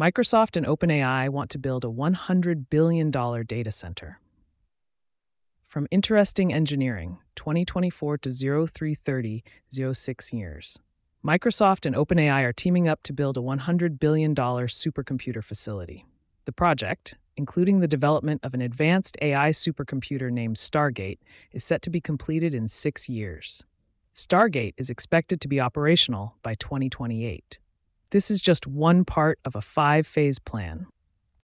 Microsoft and OpenAI want to build a $100 billion data center. From interesting engineering, 2024 to 0330, 06 years. Microsoft and OpenAI are teaming up to build a $100 billion supercomputer facility. The project, including the development of an advanced AI supercomputer named Stargate, is set to be completed in 6 years. Stargate is expected to be operational by 2028. This is just one part of a 5-phase plan.